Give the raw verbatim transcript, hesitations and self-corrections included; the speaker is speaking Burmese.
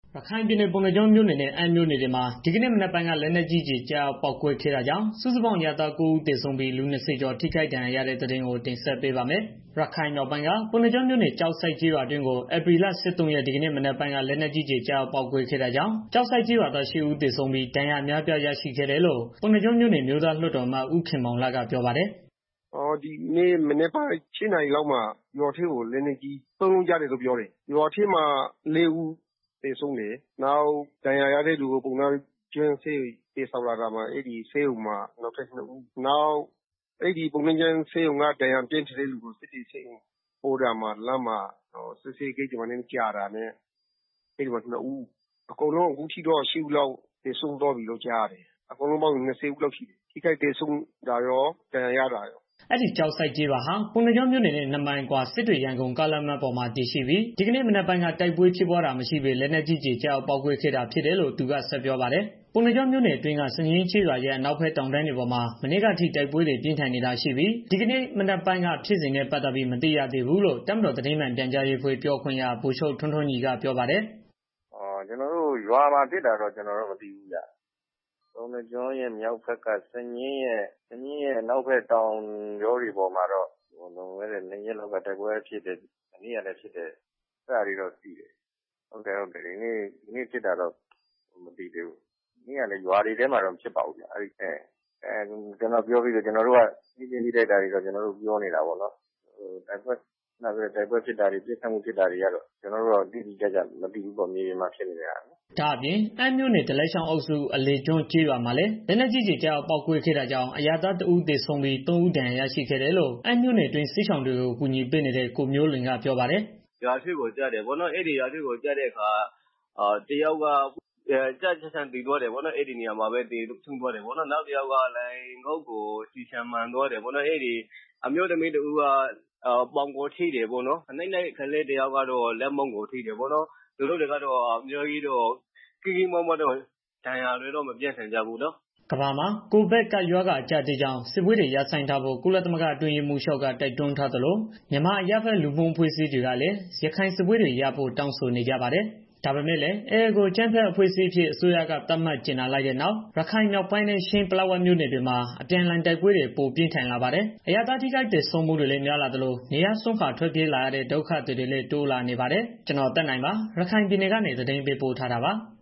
ရခိုင်ပြည်နယ်ပုဏ္ဏားကျွန်းမြို့နယ်နဲ့ အမ်းမြို့နယ်တွေမှာ ဒီကနေ့မနက်ပိုင်းက လက်နက်ကြီးကျည်ကျရောက်ပေါက်ကွဲခဲ့တာကြောင့် စုစုပေါင်း အရပ်သား ၉ ဦးသေဆုံးပြီး လူ ၂၀ ကျော် ထိခိုက်ဒဏ်ရာရတဲ့သတင်းကို တင်ဆက်ပေးပါမယ်။ ရခိုင်မြောက်ပိုင်းက ပုဏ္ဏားကျွန်းမြို့နယ် ကျောက်ဆိပ်ကျေးရွာအတွင်းကို ဧပြီလ ၁၃ ရက် ဒီကနေ့မနက်ပိုင်းက လက်နက်ကြီးကျည် ကျရောက်ပေါက်ကွဲခဲ့တာကြောင့် ကျောက်ဆိပ်ကျေးရွာသား ၈ ဦးသေဆုံးပြီး ဒဏ်ရာအများအပြားရရှိခဲ့တယ်လို့ ပုဏ္ဏားကျွန်းမြို့နယ် အမျိုးသားလွှတ်တော်အမတ် ဦးခင်မောင်လတ်က ပြောပါတယ်။ "ဒီနေ့မနက်ပိုင်း ၈ နာရီလောက်မှာ ရွာထဲကို လက်နက်ကြီး သုံးလုံးကျတယ်လို့ပြောတယ်။ ရွာထဲမှာ လေးဦးသေဆုံးတယ်။ နောက်ဒဏ်ရာရတဲ့သူကို ပုဏ္ဏားကျွန်းဆေးရုံကို သယ်ဆောင်လာတာမှာ အဲဒီဆေးရုံမှာ နောက်ထပ် နှစ်ဦး နောက်အဲဒီပုဏ္ဏားကျွန်းဆေးရုံက ဒဏ်ရာပြင်းထန်တဲ့သူကို စစ်တွေဆေးရုံပို့တာမှာ လမ်းမှာ စစ်ဆေးရေးဂိတ်တွေမှာ နည်းနည်းကြာတာနဲ့ အဲဒီမှာ နှစ်ဦး အကုန်လုံးအခုထိတော့ ၈ ဦးလောက် သေဆုံးသွားပြီလို့ ကြားရတယ်။ အကုန်လုံးပေါင်းရင် ၂၀ ဦးလောက်ရှိတယ်။ ထိခိုက်သေဆုံးတာရော ဒဏ်ရာရတာရော။ " အဲဒီကျောက်ဆိပ်ကျေးရွာဟာ ပုဏ္ဏားကျွန်းမြို့နယ်နဲ့ နှစ်မိုင်အကွာ စစ်တွေ-ရန်ကုန်ကားလမ်းမပေါ်မှာ တည်ရှိပြီး ဒီကနေ့မနက်ပိုင်းက တိုက်ပွဲဖြစ်ပွားတာမရှိဘဲ လက်နက်ကြီးကျည် ကျရောက်ပေါက်ကွဲခဲ့တာဖြစ်တယ်လို့ သူက ဆက်ပြောပါတယ်။ ပုဏ္ဏားကျွန်းမြို့နယ်အတွင်းက စညင်းကျေးရွာရဲ့ အနောက်ဘက် တောင်တန်းတွေပေါ်မှာ မနေ့ကအထိ တိုက်ပွဲတွေ ပြင်းထန်နေတာရှိပြီး ဒီကနေ့မနက်ပိုင်းက ဖြစ်စဉ်နဲ့ ပတ်သတ်ပြီး မသိရသေးဘူးလို့ တပ်မတော်သတင်းမှန်ပြန်ကြားရေးအဖွဲ့ ပြောခွင့်ရ ဗိုလ်ချုပ် ထွန်းထွန်းညီက ပြောပါတယ်။ "ကျနော်တို့ ရွာမှာဖြစ်တာတော့ ကျနော်တို့ မသိဘူးဗျာ။ ပုဏ္ဏားကျွန်းရဲ့ မြောက်ဘက်က စညင်းရဲ့ အနောက်ဘက် တောင်ကြောတွေပေါ်မှာတော့ လွန်ခဲ့တဲ့ နှစ်ရက်လောက်က တိုက်ပွဲဖြစ်တယ်။ မနေ့ကလည်းဖြစ်တယ်။ အဲတာတွေတော့သိတယ်။ ဒီနေ့ဖြစ်တာတော့ မသိသေးဘူး။ မနေ့ကလည်း ရွာတွေထဲမှာတော့ မဖြစ်ပါဘူးဗျာ။ ကျနော်ပြောပြီးတော့ ကျနော်တို့က ထိတွေ့ထိခိုက်တာတွေတော့ ပြောနေတာပေါ့နော်။ တိုက်ပွဲဖြစ်တာတွေ ပစ်ခတ်မှုဖြစ်တာတွေကတော့ ကျနော်တို့ တိတိကျကျမသိဘူးပေါ့ မြေပြင်မှာ ဖြစ်နေတာ။ " ဒါ့အပြင် အမ်းမြို့နယ် ဒလက်ချောင်းအုပ်စု အလယ်ကျွန်းကျေးရွာမှာလည်း လက်နက်ကြီးကျည် ကျရောက်ပေါက်ကွဲခဲ့တာကြောင့် အရပ်သား တစ်ဦးသေဆုံးပြီး သုံးဦး ဒဏ်ရာရရှိခဲ့တယ်လို့ အမ်းမြို့နယ်အတွင်း စစ်ရှောင်တွေကို အကူအညီပေးနေတဲ့ ကိုမျိုးလွင်ကပြောပါတယ်။ "ရွာထဲကိုကျတယ်ပေါ့နော်။ အဲဒီရွာထဲကို ကျတဲ့အခါ တစ်ယောက်က ကျကျသေသွားတယ်ပေါ့နော်။ အဲဒီနေရာမှာပဲ သေဆုံးသွားတယ်ပေါ့နော်။ နောက်တစ်ယောက်က ငုတ်ကို ကျည်ဆံမှန်သွားတယ်ပေါ့နော်။ အမျိုးသမီးတစ်ဦးက ပေါင်ကိုထိတယ်ပေါ့နော်။ နို့နို့ကလေးတစ်ယောက်ကတော့ လက်မောင်းကို ထိတယ်ပေါ့နော်။ သူတို့တွေကတော့ ကြီးကြီးမားမား ဒဏ်ရာတွေတော့ မပြင်းထန်ကြဘူးနော်။ " ကမ္ဘာမှာ ကိုဗစ်ကပ်ရောဂါ အကျပ်အတည်းကြောင့် စစ်ပွဲတွေ ရပ်ဆိုင်းထားဖို့ ကုလသမဂ္ဂ အတွင်းရေးမှူးချုပ်က တိုက်တွန်းထားသလို မြန်မာအရပ်ဘက် လူမှုအဖွဲ့အစည်းတွေကလည်း ရခိုင်စစ်ပွဲတွေ ရပ်ဖို့ တောင်းဆိုနေကြပါတယ်။ ဒါပေမဲ့လည်း အေအေ ကို အကြမ်းဖက်အဖွဲ့အစည်းအဖြစ် အစိုးရက သတ်မှတ်ကြေညာလိုက်တဲ့နောက် ရခိုင်မြောက်ပိုင်းနဲ့ ချင်း၊ ပလက်ဝမြို့နယ်တွေမှာ အပြန်အလှန်တိုက်ပွဲတွေ ပိုပြင်းထန်လာပါတယ်။ အရပ်သားထိခိုက်သေဆုံးမှုတွေလည်း များလာသလို နေရပ်စွန့်ခွာထွက်ပြေးလာရတဲ့ ဒုက္ခသည်တွေလည်း တိုးလာနေပါတယ်။ ဒီအကြောင်း ဗွီအိုအေမြန်မာပိုင်းသတင်းထောက် ကိုသက်နိုင်က ရခိုင်ပြည်နယ်ကနေ သတင်းပေးပို့ထားတာပါ။